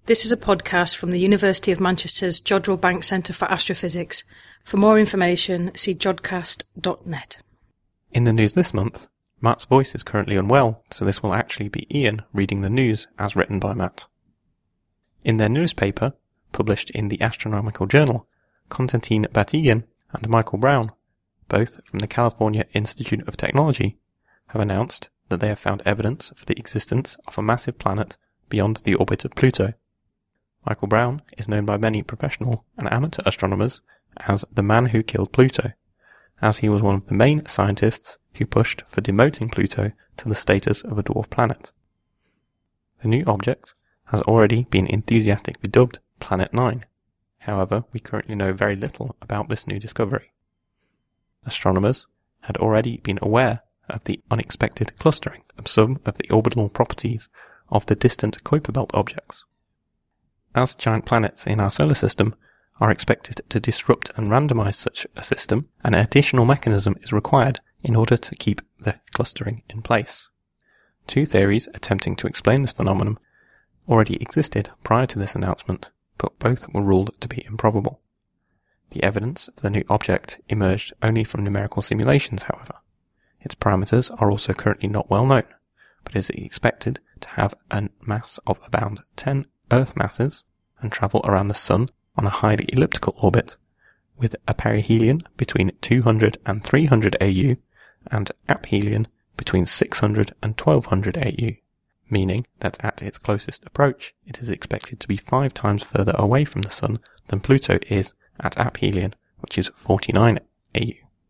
This is a podcast from the University of Manchester's Jodrell Bank Centre for Astrophysics. For more information, see jodcast.net. In the news this month, Matt's voice is currently unwell, so this will actually be Ian reading the news as written by Matt. In their newspaper, published in the Astronomical Journal, Konstantin Batygin and Michael Brown, both from the California Institute of Technology, have announced that they have found evidence for the existence of a massive planet beyond the orbit of Pluto. Michael Brown is known by many professional and amateur astronomers as the man who killed Pluto, as he was one of the main scientists who pushed for demoting Pluto to the status of a dwarf planet. The new object has already been enthusiastically dubbed Planet 9. However, we currently know very little about this new discovery. Astronomers had already been aware of the unexpected clustering of some of the orbital properties of the distant Kuiper Belt objects. As giant planets in our solar system are expected to disrupt and randomize such a system, an additional mechanism is required in order to keep the clustering in place. Two theories attempting to explain this phenomenon already existed prior to this announcement, but both were ruled to be improbable. The evidence for the new object emerged only from numerical simulations, however. Its parameters are also currently not well known, but is expected to have a mass of about 10 Earth masses and travel around the Sun on a highly elliptical orbit, with a perihelion between 200 and 300 AU and aphelion between 600 and 1200 AU, meaning that at its closest approach it is expected to be 5 times further away from the Sun than Pluto is at aphelion, which is 49 AU.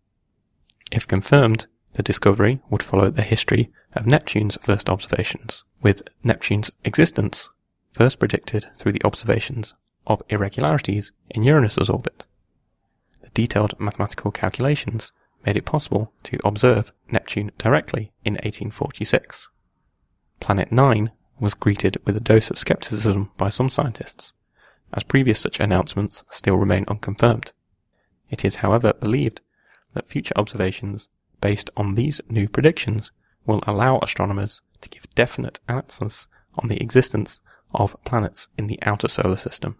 If confirmed, the discovery would follow the history of Neptune's first observations, with Neptune's existence first predicted through the observations of irregularities in Uranus's orbit. The detailed mathematical calculations made it possible to observe Neptune directly in 1846. Planet 9 was greeted with a dose of skepticism by some scientists, as previous such announcements still remain unconfirmed. It is, however, believed that future observations based on these new predictions will allow astronomers to give definite answers on the existence of planets in the outer solar system.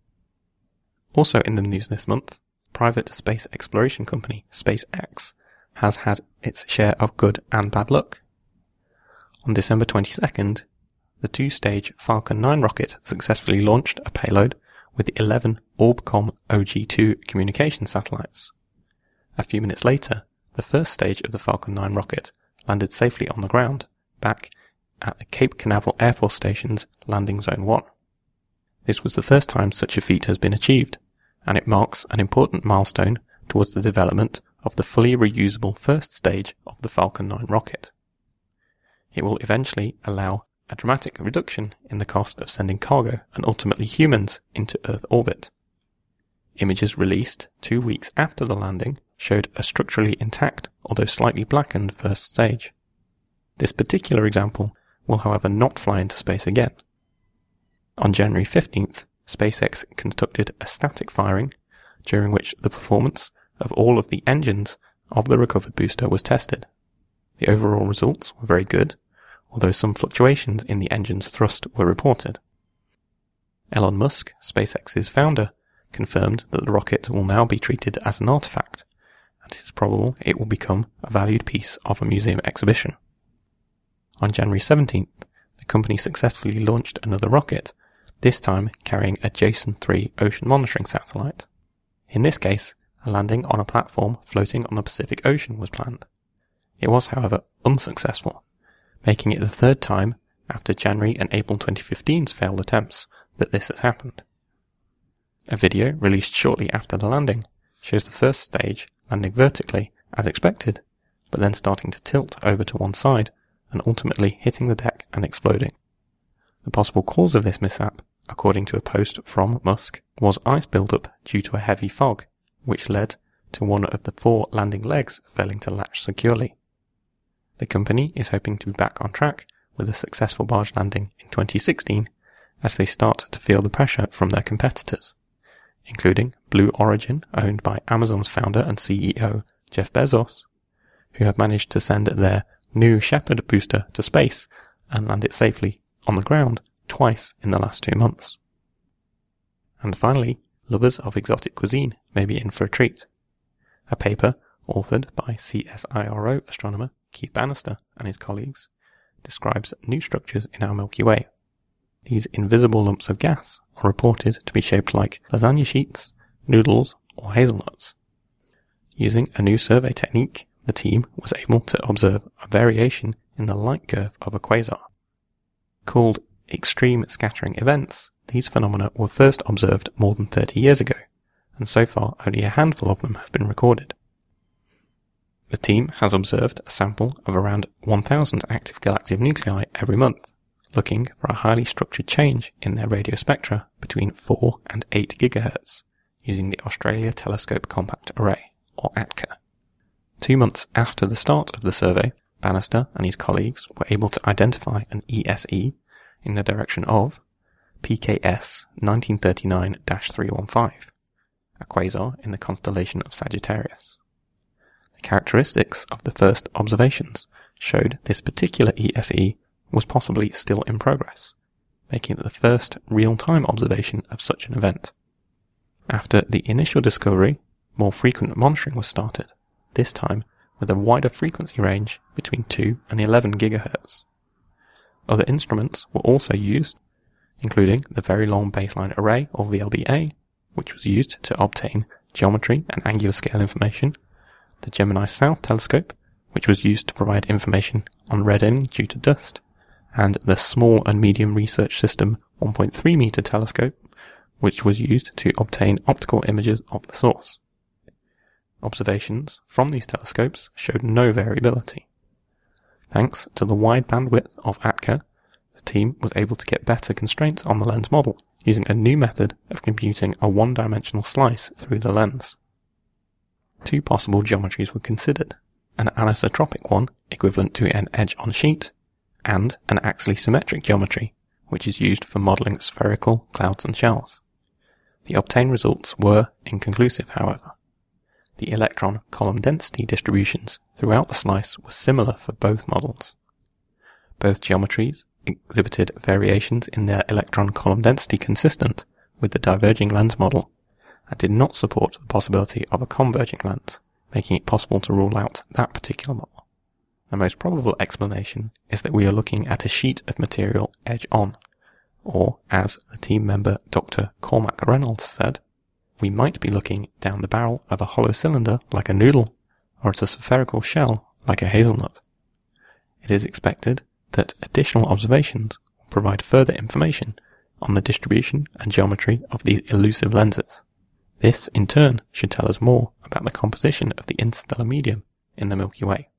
Also in the news this month, private space exploration company SpaceX has had its share of good and bad luck. On December 22nd, the 2-stage Falcon 9 rocket successfully launched a payload with 11 Orbcomm OG-2 communication satellites. A few minutes later, the first stage of the Falcon 9 rocket landed safely on the ground, back at the Cape Canaveral Air Force Station's Landing Zone 1. This was the first time such a feat has been achieved, and it marks an important milestone towards the development of the fully reusable first stage of the Falcon 9 rocket. It will eventually allow a dramatic reduction in the cost of sending cargo and ultimately humans into Earth orbit. Images released 2 weeks after the landing showed a structurally intact, although slightly blackened, first stage. This particular example will, however, not fly into space again. On January 15th, SpaceX conducted a static firing, during which the performance of all of the engines of the recovered booster was tested. The overall results were very good, although some fluctuations in the engine's thrust were reported. Elon Musk, SpaceX's founder, confirmed that the rocket will now be treated as an artifact, and it is probable it will become a valued piece of a museum exhibition. On January 17th, the company successfully launched another rocket, this time carrying a Jason 3 ocean monitoring satellite. In this case, a landing on a platform floating on the Pacific Ocean was planned. It was, however, unsuccessful, making it the third time after January and April 2015's failed attempts that this has happened. A video released shortly after the landing shows the first stage landing vertically as expected, but then starting to tilt over to one side and ultimately hitting the deck and exploding. The possible cause of this mishap, according to a post from Musk, was ice buildup due to a heavy fog, which led to one of the 4 landing legs failing to latch securely. The company is hoping to be back on track with a successful barge landing in 2016 as they start to feel the pressure from their competitors, including Blue Origin, owned by Amazon's founder and CEO Jeff Bezos, who have managed to send their New Shepard booster to space and land it safely on the ground twice in the last 2 months. And finally, lovers of exotic cuisine may be in for a treat. A paper authored by CSIRO astronomer Keith Bannister and his colleagues describes new structures in our Milky Way. These invisible lumps of gas are reported to be shaped like lasagna sheets, noodles, or hazelnuts. Using a new survey technique, the team was able to observe a variation in the light curve of a quasar. Called extreme scattering events, these phenomena were first observed more than 30 years ago, and so far only a handful of them have been recorded. The team has observed a sample of around 1,000 active galactic nuclei every month, looking for a highly structured change in their radio spectra between 4 and 8 GHz, using the Australia Telescope Compact Array, or ATCA. 2 months after the start of the survey, Bannister and his colleagues were able to identify an ESE in the direction of PKS 1939-315, a quasar in the constellation of Sagittarius. The characteristics of the first observations showed this particular ESE was possibly still in progress, making it the first real-time observation of such an event. After the initial discovery, more frequent monitoring was started, this time with a wider frequency range between 2 and 11 GHz. Other instruments were also used, including the Very Long Baseline Array, or VLBA, which was used to obtain geometry and angular scale information, the Gemini South Telescope, which was used to provide information on reddening due to dust, and the Small and Medium Research System 1.3 meter telescope, which was used to obtain optical images of the source. Observations from these telescopes showed no variability. Thanks to the wide bandwidth of ATCA, the team was able to get better constraints on the lens model, using a new method of computing a one-dimensional slice through the lens. 2 possible geometries were considered, an anisotropic one equivalent to an edge-on-sheet, and an axially symmetric geometry, which is used for modelling spherical clouds and shells. The obtained results were inconclusive, however. The electron column density distributions throughout the slice were similar for both models. Both geometries exhibited variations in their electron column density consistent with the diverging lens model, and did not support the possibility of a converging lens, making it possible to rule out that particular model. The most probable explanation is that we are looking at a sheet of material edge-on, or, as the team member Dr. Cormac Reynolds said, we might be looking down the barrel of a hollow cylinder like a noodle, or at a spherical shell like a hazelnut. It is expected that additional observations will provide further information on the distribution and geometry of these elusive lenses. This, in turn, should tell us more about the composition of the interstellar medium in the Milky Way.